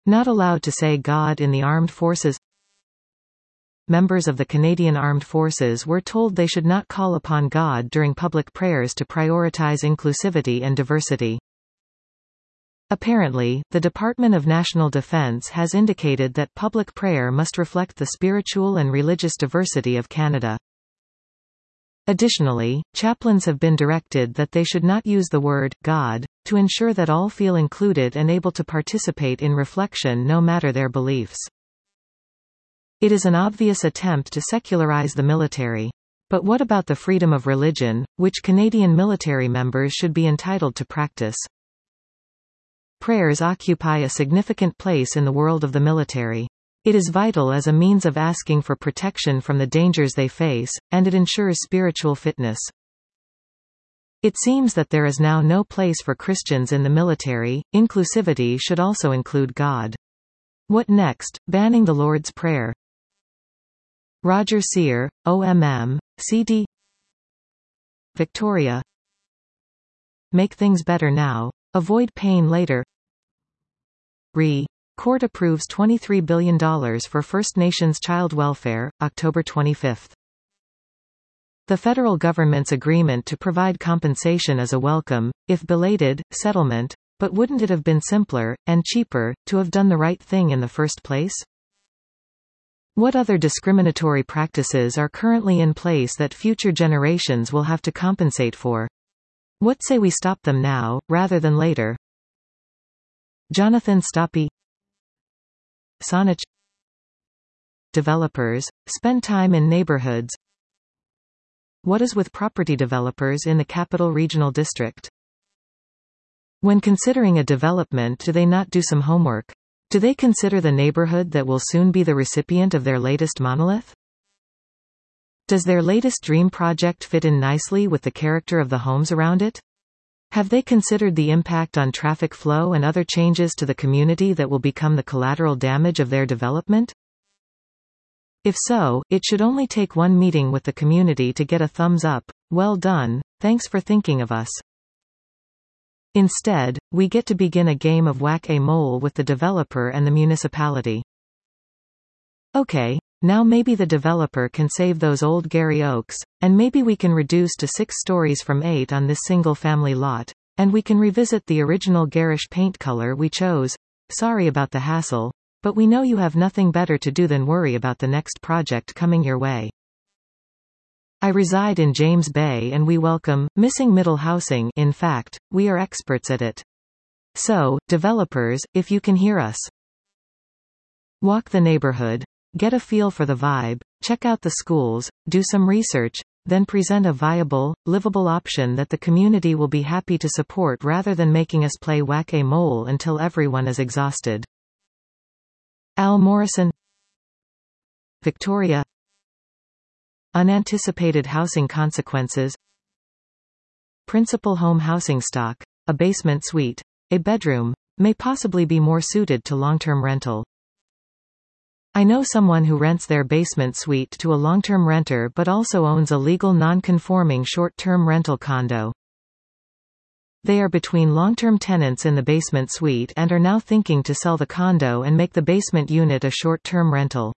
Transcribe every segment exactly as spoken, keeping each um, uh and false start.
Not allowed to say God in the armed forces. Members of the Canadian Armed Forces were told they should not call upon God during public prayers to prioritize inclusivity and diversity. Apparently, the Department of National Defence has indicated that public prayer must reflect the spiritual and religious diversity of Canada. Additionally, chaplains have been directed that they should not use the word God to ensure that all feel included and able to participate in reflection no matter their beliefs. It is an obvious attempt to secularize the military. But what about the freedom of religion, which Canadian military members should be entitled to practice? Prayers occupy a significant place in the world of the military. It is vital as a means of asking for protection from the dangers they face, and it ensures spiritual fitness. It seems that there is now no place for Christians in the military. Inclusivity should also include God. What next? Banning the Lord's Prayer. Roger Sear, O M M, C D Victoria. Make things better now. Avoid pain later. Re. Court approves twenty-three billion dollars for First Nations child welfare, October twenty-fifth. The federal government's agreement to provide compensation is a welcome, if belated, settlement, but wouldn't it have been simpler, and cheaper, to have done the right thing in the first place? What other discriminatory practices are currently in place that future generations will have to compensate for? What say we stop them now, rather than later? Jonathan Stoppe. Saanich. Developers, spend time in neighborhoods. What is with property developers in the Capital Regional District? When considering a development, do they not do some homework? Do they consider the neighborhood that will soon be the recipient of their latest monolith? Does their latest dream project fit in nicely with the character of the homes around it? Have they considered the impact on traffic flow and other changes to the community that will become the collateral damage of their development? If so, it should only take one meeting with the community to get a thumbs up. Well done, thanks for thinking of us. Instead, we get to begin a game of whack-a-mole with the developer and the municipality. Okay, now maybe the developer can save those old Gary Oaks, and maybe we can reduce to six stories from eight on this single-family lot, and we can revisit the original garish paint color we chose. Sorry about the hassle, but we know you have nothing better to do than worry about the next project coming your way. I reside in James Bay and we welcome missing middle housing. In fact, we are experts at it. So, developers, if you can hear us, walk the neighborhood, get a feel for the vibe, check out the schools, do some research, then present a viable, livable option that the community will be happy to support rather than making us play whack-a-mole until everyone is exhausted. Al Morrison. Victoria. Unanticipated housing consequences. Principal home housing stock, a basement suite, a bedroom, may possibly be more suited to long-term rental. I know someone who rents their basement suite to a long-term renter but also owns a legal non-conforming short-term rental condo. They are between long-term tenants in the basement suite and are now thinking to sell the condo and make the basement unit a short-term rental.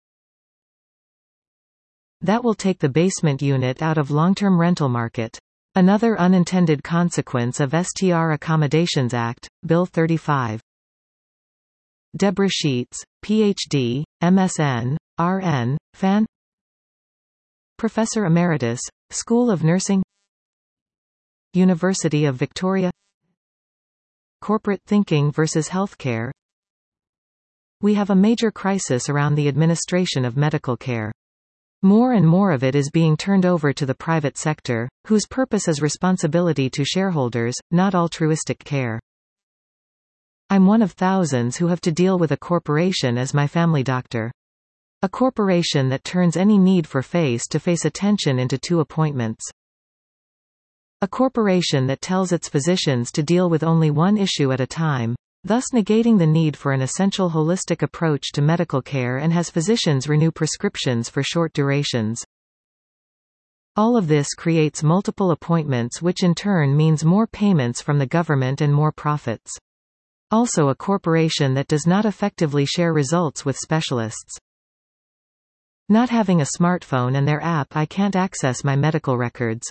That will take the basement unit out of long-term rental market. Another unintended consequence of S T R Accommodations Act, Bill thirty-five. Deborah Sheets, P H D, M S N, R N, Fan. Professor Emeritus, School of Nursing, University of Victoria. Corporate thinking versus healthcare. We have a major crisis around the administration of medical care. More and more of it is being turned over to the private sector, whose purpose is responsibility to shareholders, not altruistic care. I'm one of thousands who have to deal with a corporation as my family doctor. A corporation that turns any need for face-to-face attention into two appointments. A corporation that tells its physicians to deal with only one issue at a time, thus negating the need for an essential holistic approach to medical care, and has physicians renew prescriptions for short durations. All of this creates multiple appointments, which in turn means more payments from the government and more profits. Also a corporation that does not effectively share results with specialists. Not having a smartphone and their app, I can't access my medical records.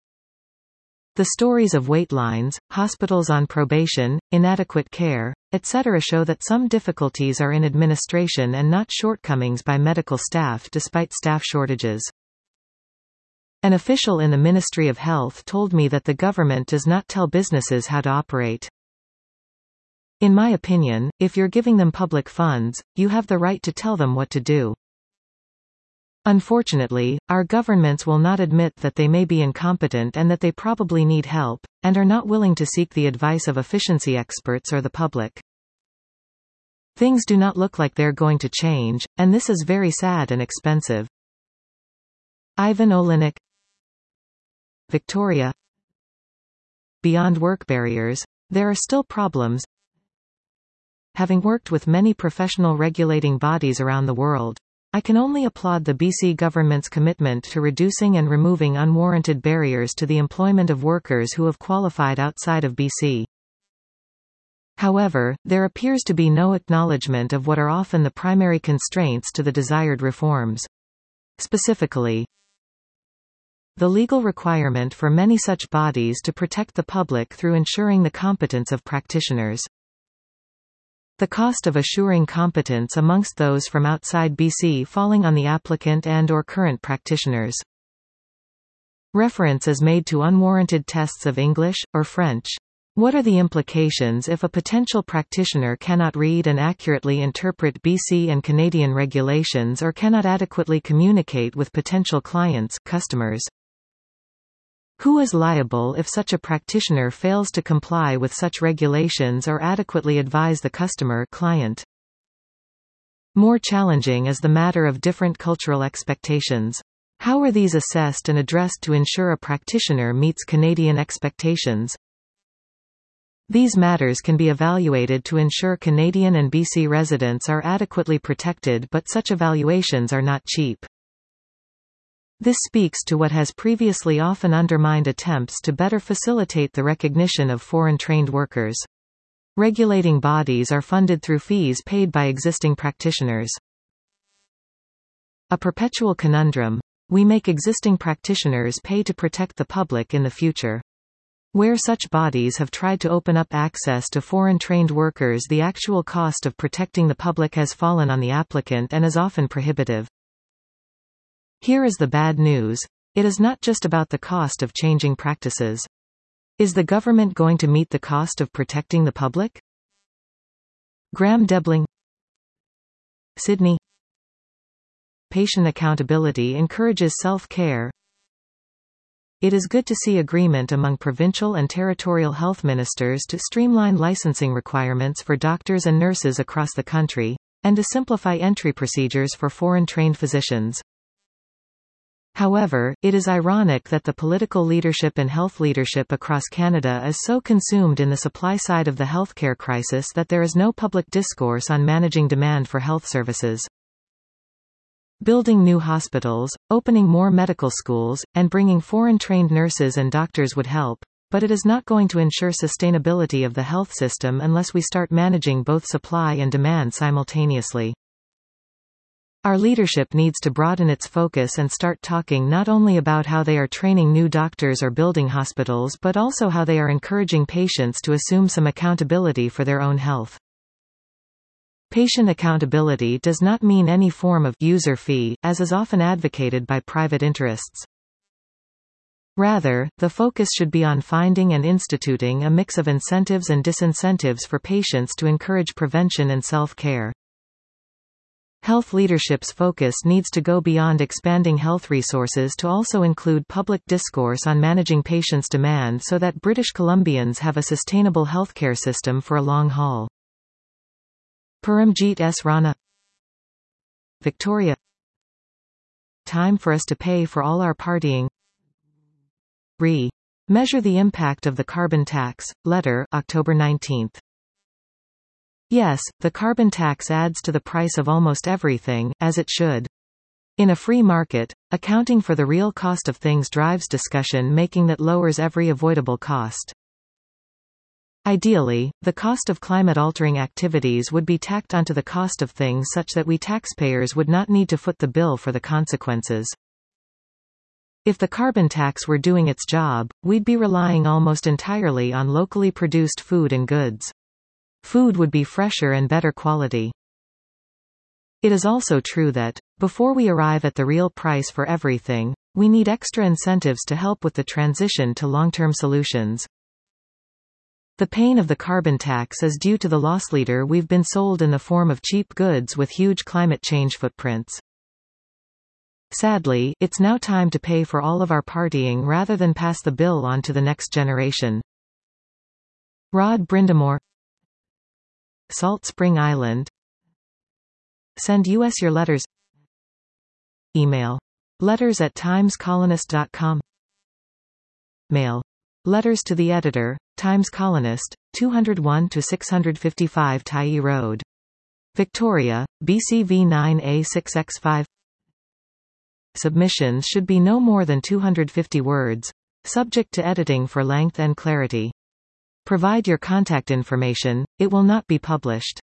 The stories of wait lines, hospitals on probation, inadequate care, et cetera show that some difficulties are in administration and not shortcomings by medical staff despite staff shortages. An official in the Ministry of Health told me that the government does not tell businesses how to operate. In my opinion, if you're giving them public funds, you have the right to tell them what to do. Unfortunately, our governments will not admit that they may be incompetent and that they probably need help, and are not willing to seek the advice of efficiency experts or the public. Things do not look like they're going to change, and this is very sad and expensive. Ivan Olinik, Victoria. Beyond work barriers, there are still problems. Having worked with many professional regulating bodies around the world, I can only applaud the B C government's commitment to reducing and removing unwarranted barriers to the employment of workers who have qualified outside of B C. However, there appears to be no acknowledgement of what are often the primary constraints to the desired reforms. Specifically, the legal requirement for many such bodies to protect the public through ensuring the competence of practitioners. The cost of assuring competence amongst those from outside B C falling on the applicant and or current practitioners. Reference is made to unwarranted tests of English, or French. What are the implications if a potential practitioner cannot read and accurately interpret B C and Canadian regulations or cannot adequately communicate with potential clients, customers? Who is liable if such a practitioner fails to comply with such regulations or adequately advise the customer client? More challenging is the matter of different cultural expectations. How are these assessed and addressed to ensure a practitioner meets Canadian expectations? These matters can be evaluated to ensure Canadian and B C residents are adequately protected, but such evaluations are not cheap. This speaks to what has previously often undermined attempts to better facilitate the recognition of foreign-trained workers. Regulating bodies are funded through fees paid by existing practitioners. A perpetual conundrum. We make existing practitioners pay to protect the public in the future. Where such bodies have tried to open up access to foreign-trained workers, the actual cost of protecting the public has fallen on the applicant and is often prohibitive. Here is the bad news. It is not just about the cost of changing practices. Is the government going to meet the cost of protecting the public? Graham Debling, Sydney. Patient accountability encourages self-care. It is good to see agreement among provincial and territorial health ministers to streamline licensing requirements for doctors and nurses across the country, and to simplify entry procedures for foreign-trained physicians. However, it is ironic that the political leadership and health leadership across Canada is so consumed in the supply side of the healthcare crisis that there is no public discourse on managing demand for health services. Building new hospitals, opening more medical schools, and bringing foreign-trained nurses and doctors would help, but it is not going to ensure sustainability of the health system unless we start managing both supply and demand simultaneously. Our leadership needs to broaden its focus and start talking not only about how they are training new doctors or building hospitals, but also how they are encouraging patients to assume some accountability for their own health. Patient accountability does not mean any form of user fee, as is often advocated by private interests. Rather, the focus should be on finding and instituting a mix of incentives and disincentives for patients to encourage prevention and self-care. Health leadership's focus needs to go beyond expanding health resources to also include public discourse on managing patients' demand so that British Columbians have a sustainable healthcare system for a long haul. Paramjeet S. Rana, Victoria. Time for us to pay for all our partying. Re. Measure the impact of the carbon tax. Letter, October nineteenth. Yes, the carbon tax adds to the price of almost everything, as it should. In a free market, accounting for the real cost of things drives discussion, making that lowers every avoidable cost. Ideally, the cost of climate-altering activities would be tacked onto the cost of things such that we taxpayers would not need to foot the bill for the consequences. If the carbon tax were doing its job, we'd be relying almost entirely on locally produced food and goods. Food would be fresher and better quality. It is also true that, before we arrive at the real price for everything, we need extra incentives to help with the transition to long-term solutions. The pain of the carbon tax is due to the loss leader we've been sold in the form of cheap goods with huge climate change footprints. Sadly, it's now time to pay for all of our partying rather than pass the bill on to the next generation. Rod Brindamore, Salt Spring Island. Send us your letters. Email. Letters at times colonist dot com. Mail. Letters to the editor, Times Colonist, two oh one to six fifty-five Tyee Road. Victoria, B C V nine A six X five. Submissions should be no more than two hundred fifty words, subject to editing for length and clarity. Provide your contact information, it will not be published.